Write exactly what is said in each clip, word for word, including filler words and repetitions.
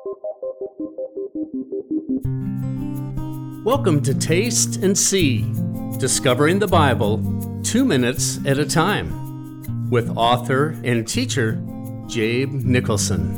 Welcome to Taste and See, Discovering the Bible, two minutes at a time, with author and teacher Jabe Nicholson.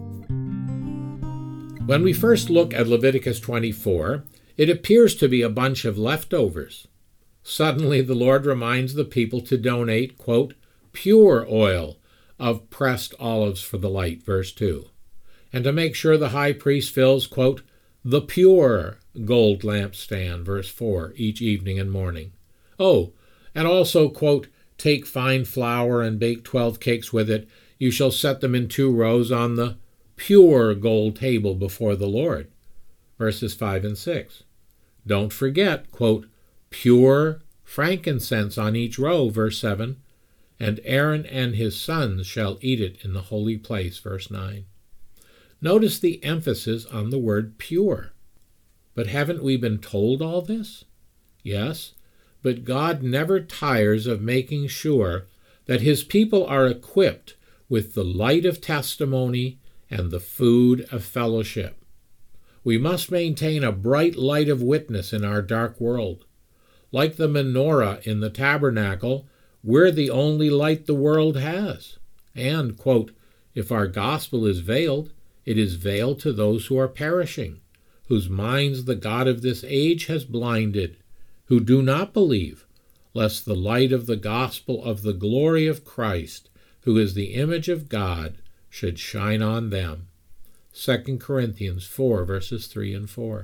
When we first look at Leviticus twenty-four, it appears to be a bunch of leftovers. Suddenly the Lord reminds the people to donate, quote, pure oil of pressed olives for the light, verse two, and to make sure the high priest fills, quote, the pure gold lampstand, verse four, each evening and morning. Oh, and also, quote, take fine flour and bake twelve cakes with it. You shall set them in two rows on the pure gold table before the Lord, verses five and six. Don't forget, quote, pure frankincense on each row, verse seven, and Aaron and his sons shall eat it in the holy place, verse nine. Notice the emphasis on the word pure. But haven't we been told all this? Yes, but God never tires of making sure that his people are equipped with the light of testimony and the food of fellowship. We must maintain a bright light of witness in our dark world. Like the menorah in the tabernacle, we're the only light the world has. And, quote, if our gospel is veiled, it is veiled to those who are perishing, whose minds the God of this age has blinded, who do not believe, lest the light of the gospel of the glory of Christ, who is the image of God, should shine on them. Second Corinthians four, verses three and four.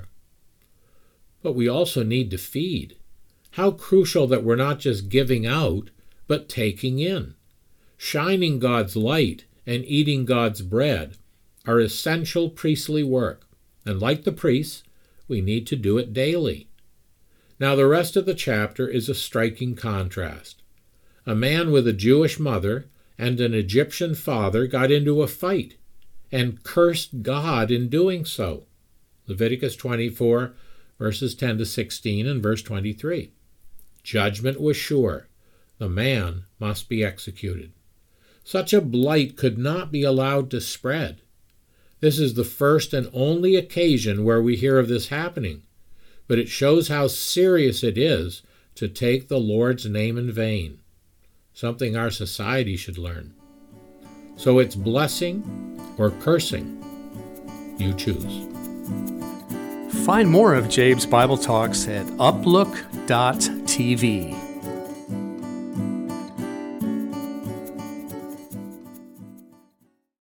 But we also need to feed. How crucial that we're not just giving out, but taking in. Shining God's light and eating God's bread are essential priestly work, and like the priests, we need to do it daily. Now the rest of the chapter is a striking contrast. A man with a Jewish mother and an Egyptian father got into a fight and cursed God in doing so. Leviticus twenty-four, verses ten to sixteen and verse twenty-three. Judgment was sure. The man must be executed. Such a blight could not be allowed to spread. This is the first and only occasion where we hear of this happening, but it shows how serious it is to take the Lord's name in vain, something our society should learn. So it's blessing or cursing. You choose. Find more of Jabe's Bible Talks at uplook dot t v.